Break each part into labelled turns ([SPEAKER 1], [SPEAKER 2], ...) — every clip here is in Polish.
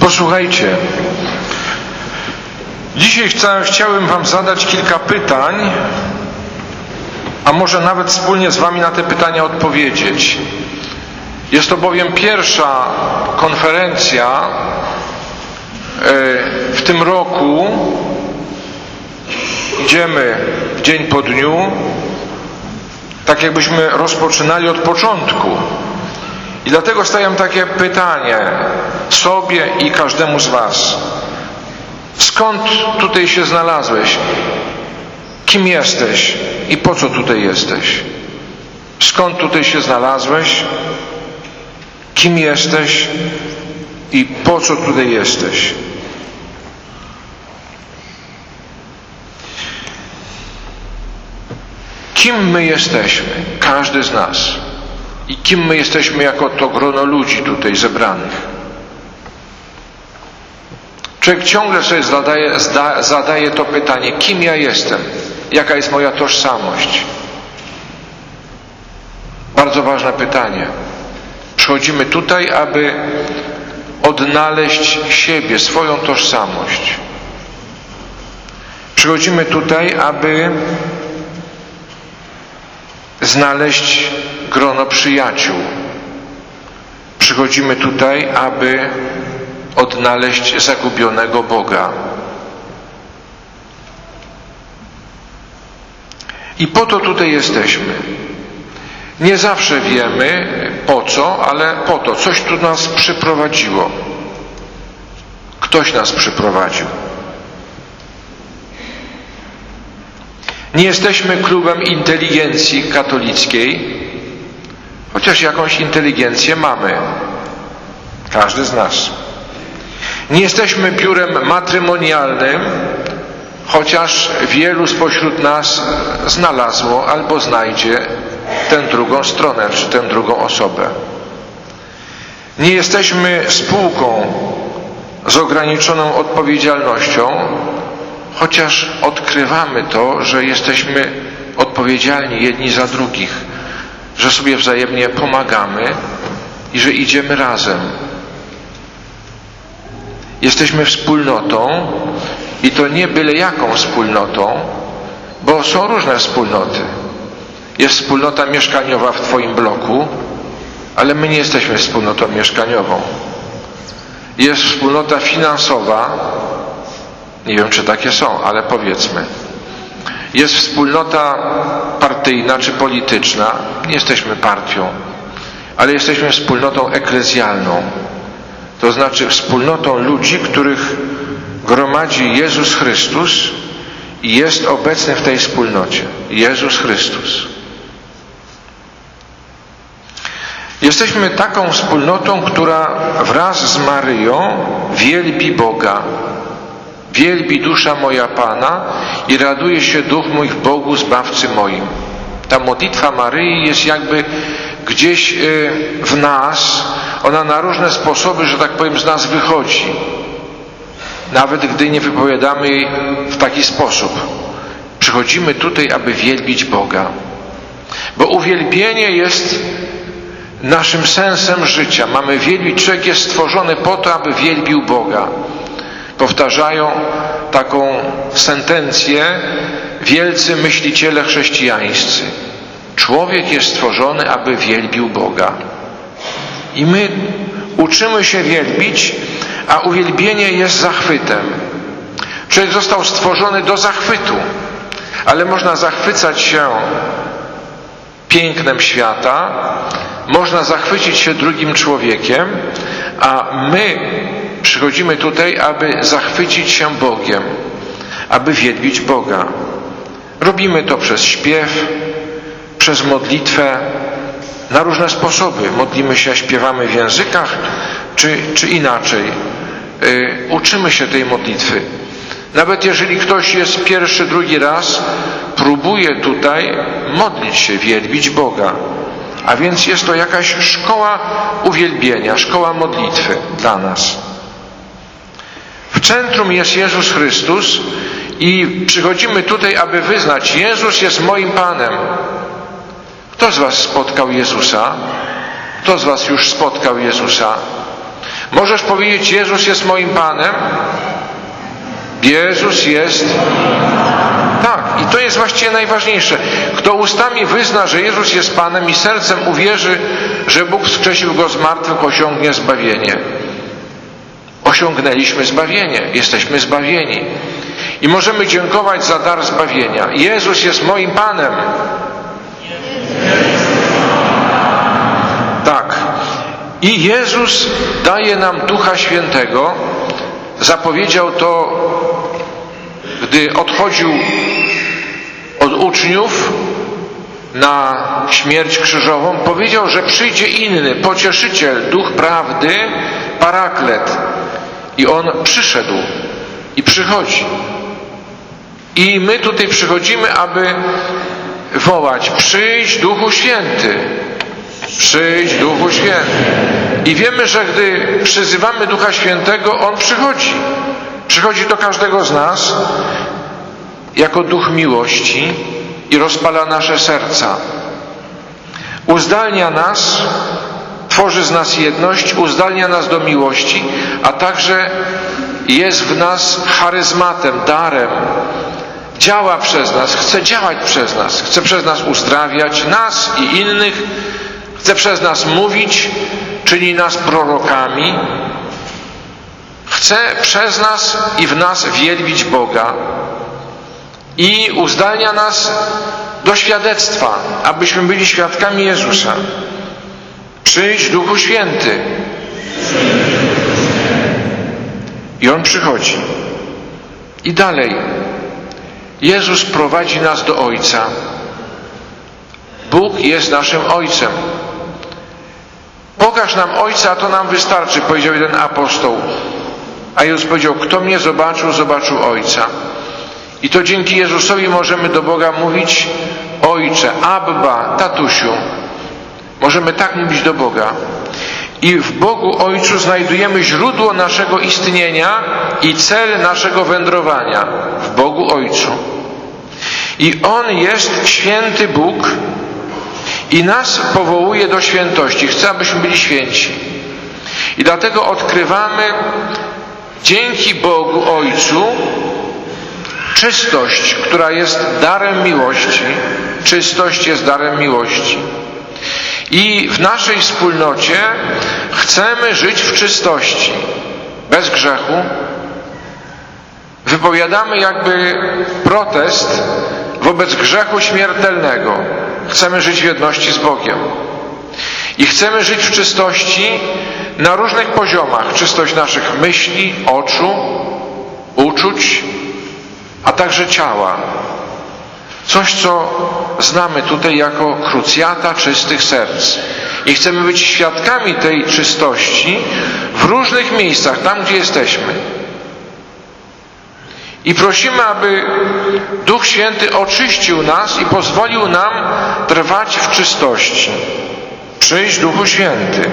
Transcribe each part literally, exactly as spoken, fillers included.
[SPEAKER 1] Posłuchajcie, dzisiaj chciałem Wam zadać kilka pytań, a może nawet wspólnie z Wami na te pytania odpowiedzieć. Jest to bowiem pierwsza konferencja w tym roku. Idziemy dzień po dniu, tak jakbyśmy rozpoczynali od początku. I dlatego stawiam takie pytanie sobie i każdemu z Was. Skąd tutaj się znalazłeś? Kim jesteś i po co tutaj jesteś? Skąd tutaj się znalazłeś? Kim jesteś i po co tutaj jesteś? Kim my jesteśmy? Każdy z nas. I kim my jesteśmy jako to grono ludzi tutaj zebranych? Człowiek ciągle sobie zadaje, zda, zadaje to pytanie, kim ja jestem? Jaka jest moja tożsamość? Bardzo ważne pytanie. Przychodzimy tutaj, aby odnaleźć siebie, swoją tożsamość. Przychodzimy tutaj, aby znaleźć grono przyjaciół. Przychodzimy tutaj, aby odnaleźć zagubionego Boga. I po to tutaj jesteśmy. Nie zawsze wiemy po co, ale po to. Coś tu nas przyprowadziło. Ktoś nas przyprowadził. Nie jesteśmy klubem inteligencji katolickiej, chociaż jakąś inteligencję mamy. Każdy z nas. Nie jesteśmy biurem matrymonialnym, chociaż wielu spośród nas znalazło albo znajdzie tę drugą stronę, czy tę drugą osobę. Nie jesteśmy spółką z ograniczoną odpowiedzialnością, chociaż odkrywamy to, że jesteśmy odpowiedzialni jedni za drugich, że sobie wzajemnie pomagamy i że idziemy razem. Jesteśmy wspólnotą i to nie byle jaką wspólnotą, bo są różne wspólnoty. Jest wspólnota mieszkaniowa w Twoim bloku, ale my nie jesteśmy wspólnotą mieszkaniową. Jest wspólnota finansowa, nie wiem czy takie są, ale powiedzmy. Jest wspólnota partyjna czy polityczna, nie jesteśmy partią, ale jesteśmy wspólnotą eklezjalną. To znaczy wspólnotą ludzi, których gromadzi Jezus Chrystus i jest obecny w tej wspólnocie. Jezus Chrystus. Jesteśmy taką wspólnotą, która wraz z Maryją wielbi Boga. Wielbi dusza moja Pana i raduje się duch mój w Bogu Zbawcy moim. Ta modlitwa Maryi jest jakby gdzieś w nas, ona na różne sposoby, że tak powiem, z nas wychodzi. Nawet gdy nie wypowiadamy jej w taki sposób. Przychodzimy tutaj, aby wielbić Boga. Bo uwielbienie jest naszym sensem życia. Mamy wielbić. Człowiek jest stworzony po to, aby wielbił Boga. Powtarzają taką sentencję wielcy myśliciele chrześcijańscy. Człowiek jest stworzony, aby wielbił Boga. I my uczymy się wielbić, a uwielbienie jest zachwytem. Człowiek został stworzony do zachwytu, ale można zachwycać się pięknem świata, można zachwycić się drugim człowiekiem, a my przychodzimy tutaj, aby zachwycić się Bogiem, aby wielbić Boga. Robimy to przez śpiew, przez modlitwę, na różne sposoby. Modlimy się, śpiewamy w językach, czy, czy inaczej. Yy, uczymy się tej modlitwy. Nawet jeżeli ktoś jest pierwszy, drugi raz, próbuje tutaj modlić się, wielbić Boga. A więc jest to jakaś szkoła uwielbienia, szkoła modlitwy dla nas. W centrum jest Jezus Chrystus i przychodzimy tutaj, aby wyznać: Jezus jest moim Panem. Kto z Was spotkał Jezusa? Kto z Was już spotkał Jezusa? Możesz powiedzieć: Jezus jest moim Panem? Jezus jest... Tak, i to jest właściwie najważniejsze. Kto ustami wyzna, że Jezus jest Panem i sercem uwierzy, że Bóg wskrzesił Go z martwych, osiągnie zbawienie. Osiągnęliśmy zbawienie, jesteśmy zbawieni. I możemy dziękować za dar zbawienia. Jezus jest moim Panem. Tak. I Jezus daje nam Ducha Świętego. Zapowiedział to, gdy odchodził od uczniów na śmierć krzyżową. Powiedział, że przyjdzie inny, pocieszyciel, Duch prawdy, Paraklet. I On przyszedł i przychodzi. I my tutaj przychodzimy, aby wołać: przyjdź Duchu Święty, przyjdź Duchu Święty. I wiemy, że gdy przyzywamy Ducha Świętego, On przychodzi. Przychodzi do każdego z nas jako Duch miłości i rozpala nasze serca. Uzdalnia nas, tworzy z nas jedność, uzdalnia nas do miłości, a także jest w nas charyzmatem, darem. Działa przez nas, chce działać przez nas, chce przez nas uzdrawiać nas i innych, chce przez nas mówić, czyni nas prorokami, chce przez nas i w nas wielbić Boga i uzdalnia nas do świadectwa, abyśmy byli świadkami Jezusa. Przyjdź Duchu Święty. I On przychodzi. I dalej. Jezus prowadzi nas do Ojca. Bóg jest naszym Ojcem. Pokaż nam Ojca, a to nam wystarczy, powiedział jeden apostoł. A Jezus powiedział: kto mnie zobaczył, zobaczył Ojca. I to dzięki Jezusowi możemy do Boga mówić: Ojcze, Abba, tatusiu. Możemy tak mówić do Boga. I w Bogu Ojcu znajdujemy źródło naszego istnienia i cel naszego wędrowania. W Bogu Ojcu. I On jest święty Bóg i nas powołuje do świętości. Chce, abyśmy byli święci. I dlatego odkrywamy dzięki Bogu Ojcu czystość, która jest darem miłości. Czystość jest darem miłości. I w naszej wspólnocie chcemy żyć w czystości, bez grzechu. Wypowiadamy jakby protest wobec grzechu śmiertelnego. Chcemy żyć w jedności z Bogiem. I chcemy żyć w czystości na różnych poziomach. Czystość naszych myśli, oczu, uczuć, a także ciała. Coś, co znamy tutaj jako krucjata czystych serc. I chcemy być świadkami tej czystości w różnych miejscach, tam gdzie jesteśmy. I prosimy, aby Duch Święty oczyścił nas i pozwolił nam trwać w czystości. Przyjdź Duchu Święty.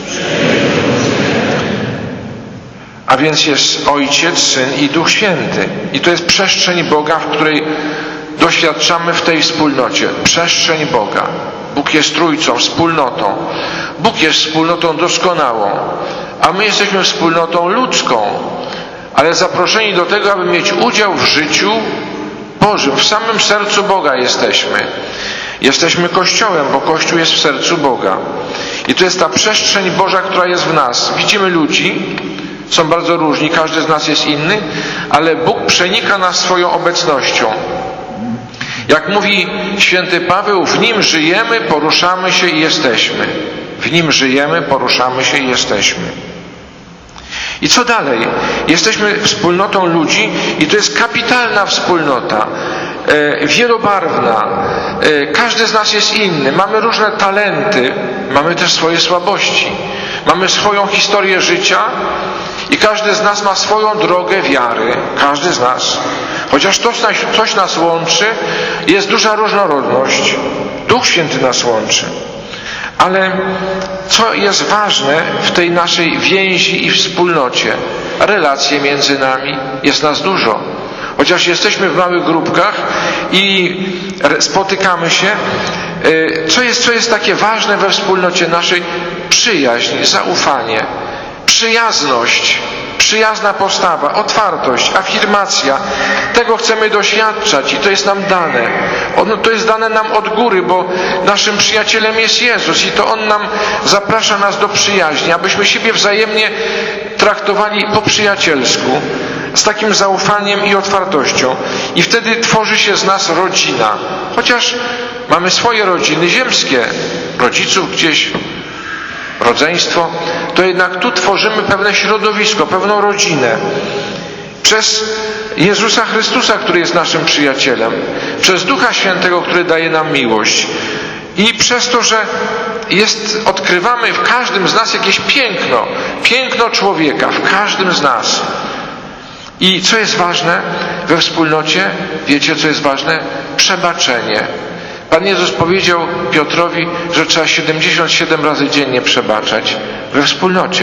[SPEAKER 1] A więc jest Ojciec, Syn i Duch Święty. I to jest przestrzeń Boga, w której doświadczamy w tej wspólnocie. Przestrzeń Boga. Bóg jest Trójcą, wspólnotą. Bóg jest wspólnotą doskonałą, a my jesteśmy wspólnotą ludzką, ale zaproszeni do tego, aby mieć udział w życiu Bożym. W samym sercu Boga jesteśmy. Jesteśmy Kościołem, bo Kościół jest w sercu Boga. I to jest ta przestrzeń Boża, która jest w nas. Widzimy ludzi, są bardzo różni, każdy z nas jest inny, ale Bóg przenika nas swoją obecnością. Jak mówi święty Paweł, w Nim żyjemy, poruszamy się i jesteśmy. W Nim żyjemy, poruszamy się i jesteśmy. I co dalej? Jesteśmy wspólnotą ludzi i to jest kapitalna wspólnota, e, wielobarwna. E, każdy z nas jest inny. Mamy różne talenty, mamy też swoje słabości. Mamy swoją historię życia i każdy z nas ma swoją drogę wiary. Każdy z nas. Chociaż to coś nas łączy, jest duża różnorodność. Duch Święty nas łączy. Ale co jest ważne w tej naszej więzi i wspólnocie? Relacje między nami. Jest nas dużo. Chociaż jesteśmy w małych grupkach i spotykamy się, co jest, co jest takie ważne we wspólnocie naszej? Przyjaźń, zaufanie. przyjazność, przyjazna postawa, otwartość, afirmacja. Tego chcemy doświadczać i to jest nam dane. Ono, to jest dane nam od góry, bo naszym przyjacielem jest Jezus i to On nam zaprasza nas do przyjaźni, abyśmy siebie wzajemnie traktowali po przyjacielsku, z takim zaufaniem i otwartością. I wtedy tworzy się z nas rodzina. Chociaż mamy swoje rodziny ziemskie, rodziców gdzieś, rodzeństwo, to jednak tu tworzymy pewne środowisko, pewną rodzinę. Przez Jezusa Chrystusa, który jest naszym przyjacielem, przez Ducha Świętego, który daje nam miłość i przez to, że jest, odkrywamy w każdym z nas jakieś piękno, piękno człowieka, w każdym z nas. I co jest ważne we wspólnocie? Wiecie, co jest ważne? Przebaczenie. Pan Jezus powiedział Piotrowi, że trzeba siedemdziesiąt siedem razy dziennie przebaczać we wspólnocie.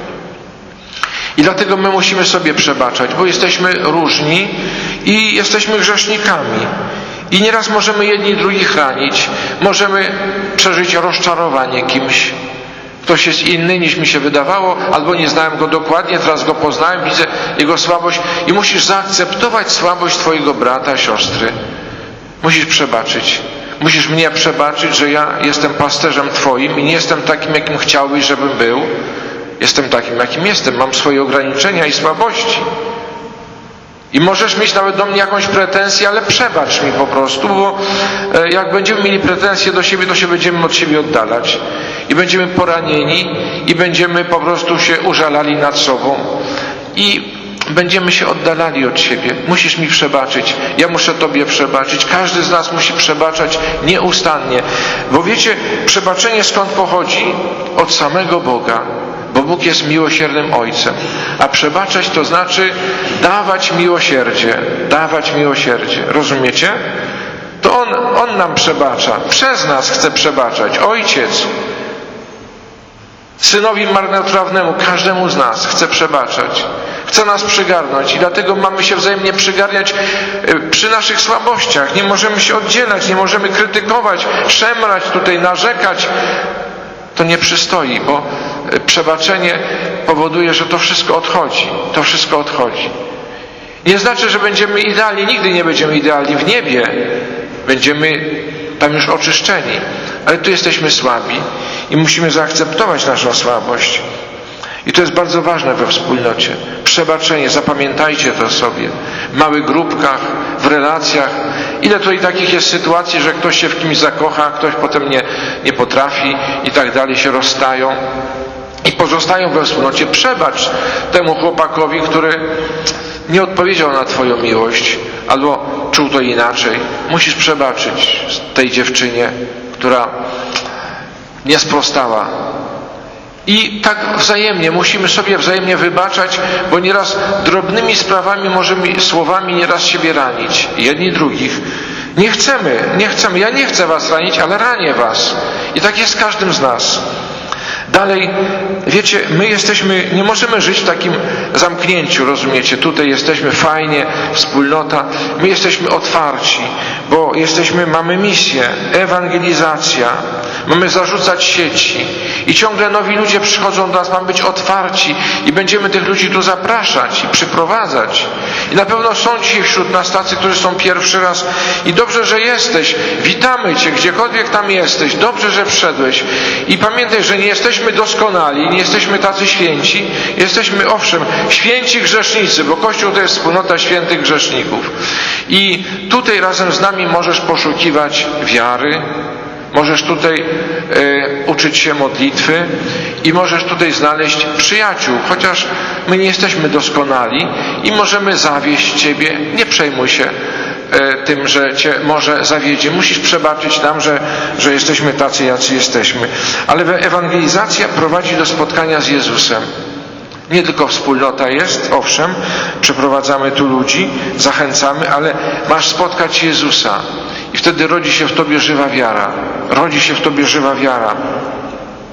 [SPEAKER 1] I dlatego my musimy sobie przebaczać, bo jesteśmy różni i jesteśmy grzesznikami. I nieraz możemy jedni drugich ranić, możemy przeżyć rozczarowanie kimś. Ktoś jest inny niż mi się wydawało, albo nie znałem go dokładnie, teraz go poznałem, widzę jego słabość i musisz zaakceptować słabość twojego brata, siostry. Musisz przebaczyć. Musisz mnie przebaczyć, że ja jestem pasterzem twoim i nie jestem takim, jakim chciałbyś, żebym był. Jestem takim, jakim jestem. Mam swoje ograniczenia i słabości. I możesz mieć nawet do mnie jakąś pretensję, ale przebacz mi po prostu, bo jak będziemy mieli pretensje do siebie, to się będziemy od siebie oddalać. I będziemy poranieni i będziemy po prostu się użalali nad sobą. I będziemy się oddalali od siebie. Musisz mi przebaczyć. Ja muszę tobie przebaczyć. Każdy z nas musi przebaczać nieustannie. Bo wiecie, przebaczenie skąd pochodzi? Od samego Boga. Bo Bóg jest miłosiernym Ojcem. A przebaczać to znaczy dawać miłosierdzie. Dawać miłosierdzie. Rozumiecie? To On, On nam przebacza. Przez nas chce przebaczać. Ojciec Synowi marnotrawnemu, każdemu z nas chce przebaczać. Chce nas przygarnąć i dlatego mamy się wzajemnie przygarniać przy naszych słabościach. Nie możemy się oddzielać, nie możemy krytykować, szemrać tutaj, narzekać. To nie przystoi, bo przebaczenie powoduje, że to wszystko odchodzi. To wszystko odchodzi. Nie znaczy, że będziemy idealni. Nigdy nie będziemy idealni. W niebie będziemy tam już oczyszczeni. Ale tu jesteśmy słabi i musimy zaakceptować naszą słabość. I to jest bardzo ważne we wspólnocie. Przebaczenie, zapamiętajcie to sobie. W małych grupkach, w relacjach. Ile to i takich jest sytuacji, że ktoś się w kimś zakocha, ktoś potem nie, nie potrafi i tak dalej, się rozstają. I pozostają we wspólnocie. Przebacz temu chłopakowi, który nie odpowiedział na twoją miłość, albo czuł to inaczej. Musisz przebaczyć tej dziewczynie, która nie sprostała. I tak wzajemnie, musimy sobie wzajemnie wybaczać, bo nieraz drobnymi sprawami możemy słowami nieraz siebie ranić. Jedni drugich. Nie chcemy, nie chcemy. Ja nie chcę was ranić, ale ranię was. I tak jest z każdym z nas. Dalej, wiecie, my jesteśmy, nie możemy żyć w takim zamknięciu, rozumiecie? Tutaj jesteśmy fajnie, wspólnota. My jesteśmy otwarci, bo jesteśmy, mamy misję, ewangelizacja. Mamy zarzucać sieci. I ciągle nowi ludzie przychodzą do nas, mamy być otwarci i będziemy tych ludzi tu zapraszać i przyprowadzać. I na pewno są dzisiaj wśród nas tacy, którzy są pierwszy raz. I dobrze, że jesteś. Witamy Cię, gdziekolwiek tam jesteś. Dobrze, że wszedłeś. I pamiętaj, że nie jesteśmy doskonali, nie jesteśmy tacy święci. Jesteśmy, owszem, święci grzesznicy, bo Kościół to jest wspólnota świętych grzeszników. I tutaj razem z nami możesz poszukiwać wiary, możesz tutaj e, uczyć się modlitwy i możesz tutaj znaleźć przyjaciół, chociaż my nie jesteśmy doskonali i możemy zawieść Ciebie. Nie przejmuj się e, tym, że Cię może zawiedzie. Musisz przebaczyć nam, że, że jesteśmy tacy, jacy jesteśmy. Ale ewangelizacja prowadzi do spotkania z Jezusem. Nie tylko wspólnota jest, owszem, przeprowadzamy tu ludzi, zachęcamy, ale masz spotkać Jezusa. I wtedy rodzi się w tobie żywa wiara. Rodzi się w tobie żywa wiara.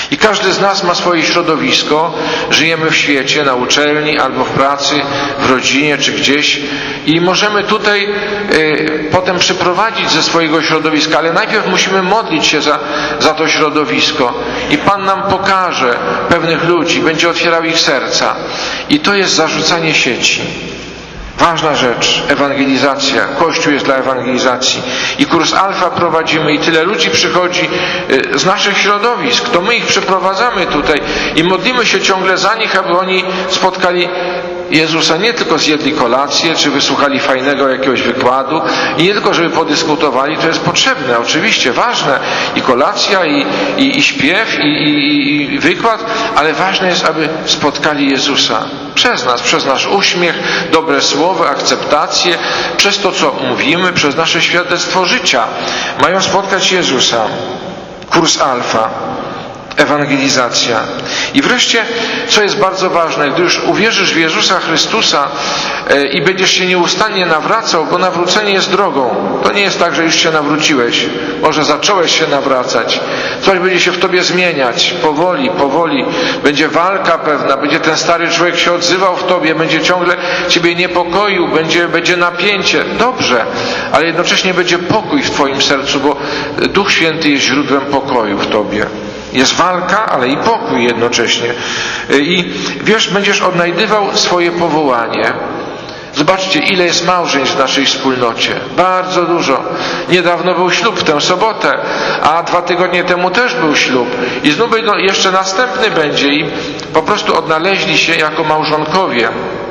[SPEAKER 1] I każdy z nas ma swoje środowisko. Żyjemy w świecie, na uczelni, albo w pracy, w rodzinie, czy gdzieś. I możemy tutaj y, potem przyprowadzić ze swojego środowiska, ale najpierw musimy modlić się za, za to środowisko. I Pan nam pokaże pewnych ludzi, będzie otwierał ich serca. I to jest zarzucanie sieci. Ważna rzecz, ewangelizacja. Kościół jest dla ewangelizacji. I kurs Alfa prowadzimy i tyle ludzi przychodzi z naszych środowisk. To my ich przeprowadzamy tutaj i modlimy się ciągle za nich, aby oni spotkali Jezusa, nie tylko zjedli kolację, czy wysłuchali fajnego jakiegoś wykładu i nie tylko, żeby podyskutowali, to jest potrzebne, oczywiście, ważne, i kolacja, i, i, i śpiew, i, i, i wykład, ale ważne jest, aby spotkali Jezusa przez nas, przez nasz uśmiech, dobre słowo, akceptację, przez to, co mówimy, przez nasze świadectwo życia. Mają spotkać Jezusa. Kurs Alfa. Ewangelizacja. I wreszcie, co jest bardzo ważne, gdy już uwierzysz w Jezusa Chrystusa e, i będziesz się nieustannie nawracał, bo nawrócenie jest drogą. To nie jest tak, że już się nawróciłeś. Może zacząłeś się nawracać. Coś będzie się w tobie zmieniać. Powoli, powoli. Będzie walka pewna. Będzie ten stary człowiek się odzywał w tobie. Będzie ciągle ciebie niepokoił. Będzie, będzie napięcie. Dobrze. Ale jednocześnie będzie pokój w twoim sercu, bo Duch Święty jest źródłem pokoju w tobie. Jest walka, ale i pokój jednocześnie. I wiesz, będziesz odnajdywał swoje powołanie. Zobaczcie, ile jest małżeństw w naszej wspólnocie. Bardzo dużo. Niedawno był ślub w tę sobotę, a dwa tygodnie temu też był ślub. I znów no, jeszcze następny będzie i po prostu odnaleźli się jako małżonkowie.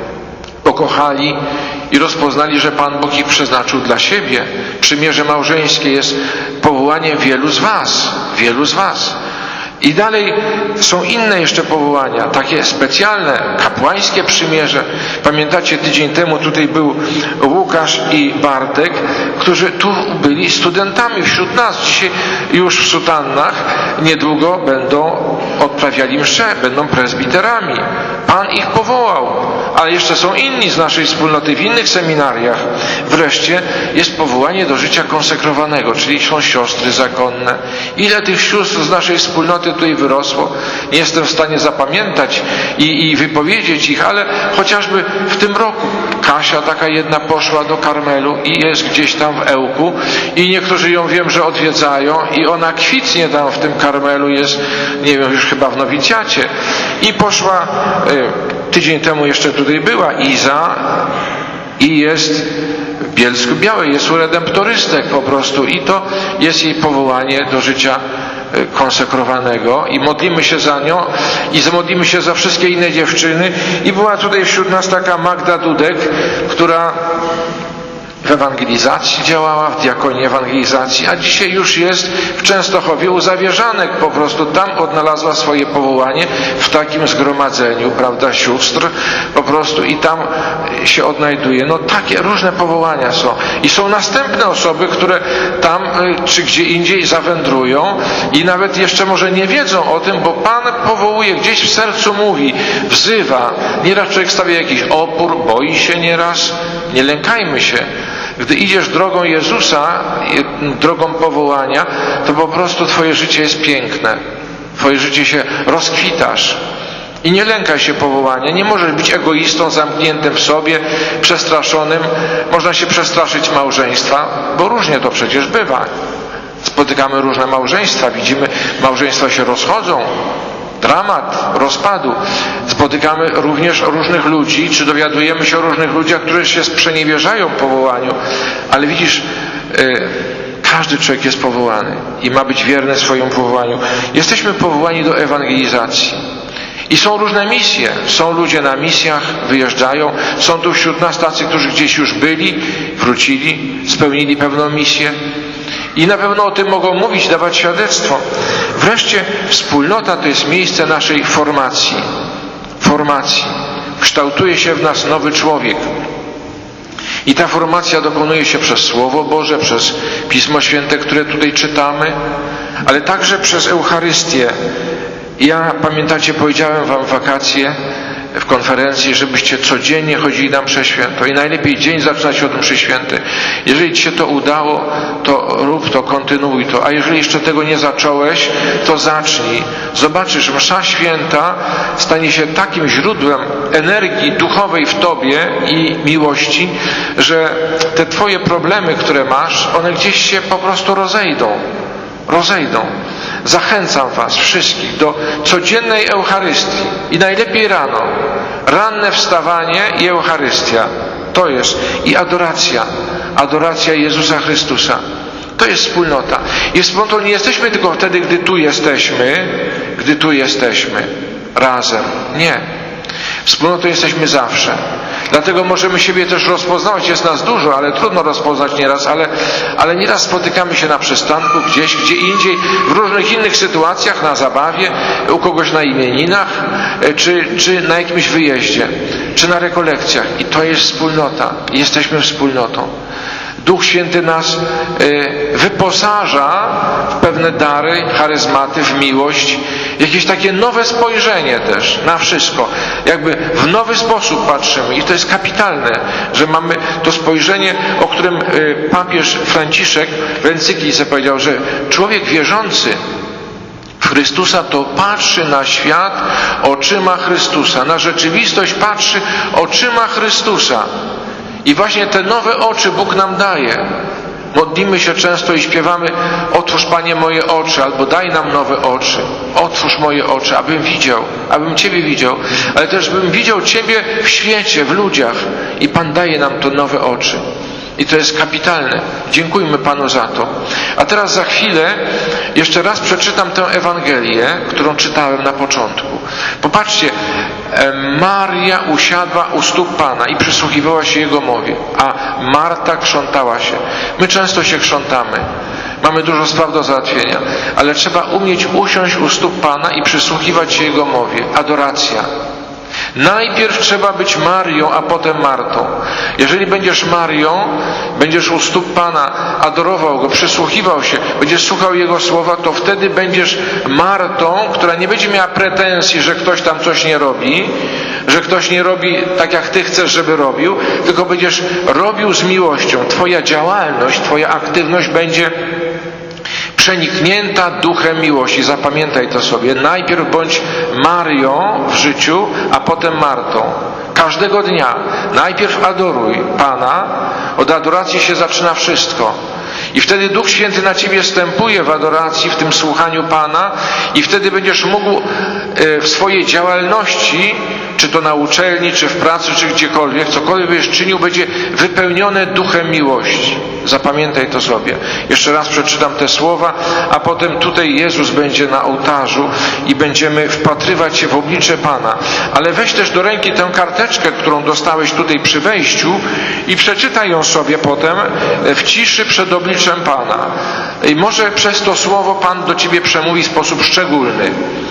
[SPEAKER 1] Pokochali i rozpoznali, że Pan Bóg ich przeznaczył dla siebie. Przymierze małżeńskie jest powołaniem wielu z was. Wielu z was. I dalej są inne jeszcze powołania, takie specjalne, kapłańskie przymierze. Pamiętacie, tydzień temu tutaj był Łukasz i Bartek, którzy tu byli studentami wśród nas. Dzisiaj już w sutannach niedługo będą odprawiali mszę, będą prezbiterami. Pan ich powołał, ale jeszcze są inni z naszej wspólnoty w innych seminariach. Wreszcie jest powołanie do życia konsekrowanego, czyli są siostry zakonne. Ile tych sióstr z naszej wspólnoty tutaj wyrosło? Nie jestem w stanie zapamiętać i, i wypowiedzieć ich, ale chociażby w tym roku Kasia taka jedna poszła do Karmelu i jest gdzieś tam w Ełku i niektórzy ją wiem, że odwiedzają i ona kwitnie tam w tym Karmelu jest, nie wiem, już chyba w nowicjacie. I poszła, y, tydzień temu jeszcze tutaj była Iza i jest w Bielsku Białej, jest u redemptorystek po prostu i to jest jej powołanie do życia konsekrowanego i modlimy się za nią i modlimy się za wszystkie inne dziewczyny. I była tutaj wśród nas taka Magda Dudek, która w ewangelizacji działała, w diakonii ewangelizacji, a dzisiaj już jest w Częstochowie u Zawierzanek, po prostu tam odnalazła swoje powołanie w takim zgromadzeniu, prawda, sióstr, po prostu i tam się odnajduje. No takie różne powołania są. I są następne osoby, które tam czy gdzie indziej zawędrują i nawet jeszcze może nie wiedzą o tym, bo Pan powołuje, gdzieś w sercu mówi, wzywa. Nieraz człowiek stawia jakiś opór, boi się nieraz. Nie lękajmy się. Gdy idziesz drogą Jezusa, drogą powołania, to po prostu twoje życie jest piękne. Twoje życie się rozkwitasz. I nie lękaj się powołania. Nie możesz być egoistą, zamkniętym w sobie, przestraszonym. Można się przestraszyć małżeństwa, bo różnie to przecież bywa. Spotykamy różne małżeństwa, widzimy, małżeństwa się rozchodzą. Dramat rozpadu. Spotykamy również różnych ludzi, czy dowiadujemy się o różnych ludziach, którzy się sprzeniewierzają powołaniu. Ale widzisz, yy, każdy człowiek jest powołany i ma być wierny swojemu powołaniu. Jesteśmy powołani do ewangelizacji. I są różne misje. Są ludzie na misjach, wyjeżdżają. Są tu wśród nas tacy, którzy gdzieś już byli, wrócili, spełnili pewną misję. I na pewno o tym mogą mówić, dawać świadectwo. Wreszcie wspólnota to jest miejsce naszej formacji. Formacji. Kształtuje się w nas nowy człowiek. I ta formacja dokonuje się przez Słowo Boże, przez Pismo Święte, które tutaj czytamy, ale także przez Eucharystię. Ja, pamiętacie, powiedziałem wam w wakacje, w konferencji, żebyście codziennie chodzili na mszę świętą i najlepiej dzień zaczynać od mszy świętej. Jeżeli ci się to udało, to rób to, kontynuuj to, a jeżeli jeszcze tego nie zacząłeś, to zacznij. Zobaczysz, msza święta stanie się takim źródłem energii duchowej w tobie i miłości, że te twoje problemy, które masz, one gdzieś się po prostu rozejdą. Rozejdą. Zachęcam was wszystkich do codziennej Eucharystii i najlepiej rano. Ranne wstawanie i Eucharystia. To jest i adoracja. Adoracja Jezusa Chrystusa. To jest wspólnota. I wspólnotą nie jesteśmy tylko wtedy, gdy tu jesteśmy, gdy tu jesteśmy razem. Nie. Wspólnotą jesteśmy zawsze. Dlatego możemy siebie też rozpoznawać. Jest nas dużo, ale trudno rozpoznać nieraz, ale, ale nieraz spotykamy się na przystanku, gdzieś, gdzie indziej, w różnych innych sytuacjach, na zabawie, u kogoś na imieninach, czy, czy na jakimś wyjeździe, czy na rekolekcjach. I to jest wspólnota. Jesteśmy wspólnotą. Duch Święty nas y, wyposaża w pewne dary, charyzmaty, w miłość, jakieś takie nowe spojrzenie też na wszystko. Jakby w nowy sposób patrzymy i to jest kapitalne, że mamy to spojrzenie, o którym y, papież Franciszek w encyklice powiedział, że człowiek wierzący w Chrystusa to patrzy na świat oczyma Chrystusa, na rzeczywistość patrzy oczyma Chrystusa. I właśnie te nowe oczy Bóg nam daje. Modlimy się często i śpiewamy: otwórz, Panie, moje oczy, albo daj nam nowe oczy. Otwórz moje oczy, abym widział, abym Ciebie widział, ale też bym widział Ciebie w świecie, w ludziach. I Pan daje nam to nowe oczy. I to jest kapitalne. Dziękujmy Panu za to. A teraz za chwilę jeszcze raz przeczytam tę Ewangelię, którą czytałem na początku. Popatrzcie, Maria usiadła u stóp Pana i przysłuchiwała się Jego mowie, a Marta krzątała się. My często się krzątamy. Mamy dużo spraw do załatwienia, ale trzeba umieć usiąść u stóp Pana i przysłuchiwać się Jego mowie. Adoracja. Najpierw trzeba być Marią, a potem Martą. Jeżeli będziesz Marią, będziesz u stóp Pana, adorował Go, przysłuchiwał się, będziesz słuchał Jego słowa, to wtedy będziesz Martą, która nie będzie miała pretensji, że ktoś tam coś nie robi, że ktoś nie robi tak, jak Ty chcesz, żeby robił, tylko będziesz robił z miłością. Twoja działalność, Twoja aktywność będzie przeniknięta duchem miłości. Zapamiętaj to sobie. Najpierw bądź Marią w życiu, a potem Martą. Każdego dnia. Najpierw adoruj Pana. Od adoracji się zaczyna wszystko. I wtedy Duch Święty na Ciebie wstępuje w adoracji, w tym słuchaniu Pana i wtedy będziesz mógł w swojej działalności, czy to na uczelni, czy w pracy, czy gdziekolwiek, cokolwiek będziesz czynił, będzie wypełnione duchem miłości. Zapamiętaj to sobie. Jeszcze raz przeczytam te słowa, a potem tutaj Jezus będzie na ołtarzu i będziemy wpatrywać się w oblicze Pana. Ale weź też do ręki tę karteczkę, którą dostałeś tutaj przy wejściu i przeczytaj ją sobie potem w ciszy przed obliczem Pana. I może przez to słowo Pan do Ciebie przemówi w sposób szczególny.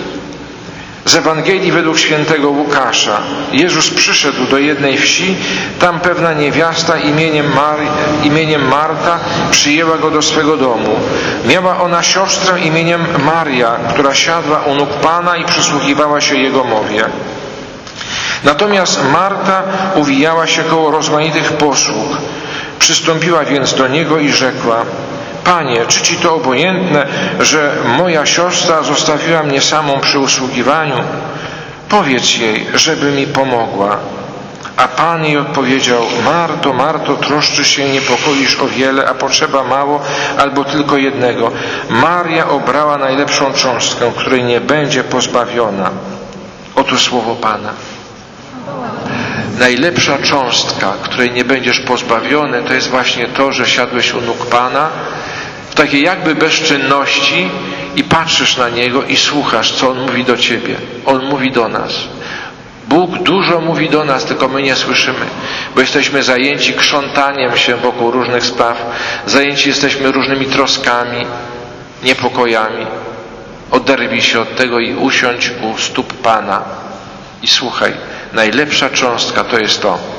[SPEAKER 1] Z Ewangelii według świętego Łukasza. Jezus przyszedł do jednej wsi, tam pewna niewiasta imieniem, Mari, imieniem Marta przyjęła go do swego domu. Miała ona siostrę imieniem Maria, która siadła u nóg Pana i przysłuchiwała się Jego mowie. Natomiast Marta uwijała się koło rozmaitych posług. Przystąpiła więc do Niego i rzekła: Panie, czy Ci to obojętne, że moja siostra zostawiła mnie samą przy usługiwaniu? Powiedz jej, żeby mi pomogła. A Pan jej odpowiedział: Marto, Marto, troszczysz się, niepokoisz o wiele, a potrzeba mało albo tylko jednego. Maria obrała najlepszą cząstkę, której nie będzie pozbawiona. Oto słowo Pana. Najlepsza cząstka, której nie będziesz pozbawiony, to jest właśnie to, że siadłeś u nóg Pana w takiej jakby bezczynności i patrzysz na Niego i słuchasz, co On mówi do Ciebie. On mówi do nas. Bóg dużo mówi do nas, tylko my nie słyszymy, bo jesteśmy zajęci krzątaniem się wokół różnych spraw, zajęci jesteśmy różnymi troskami, niepokojami. Oderwij się od tego i usiądź u stóp Pana i słuchaj. Najlepsza cząstka to jest to,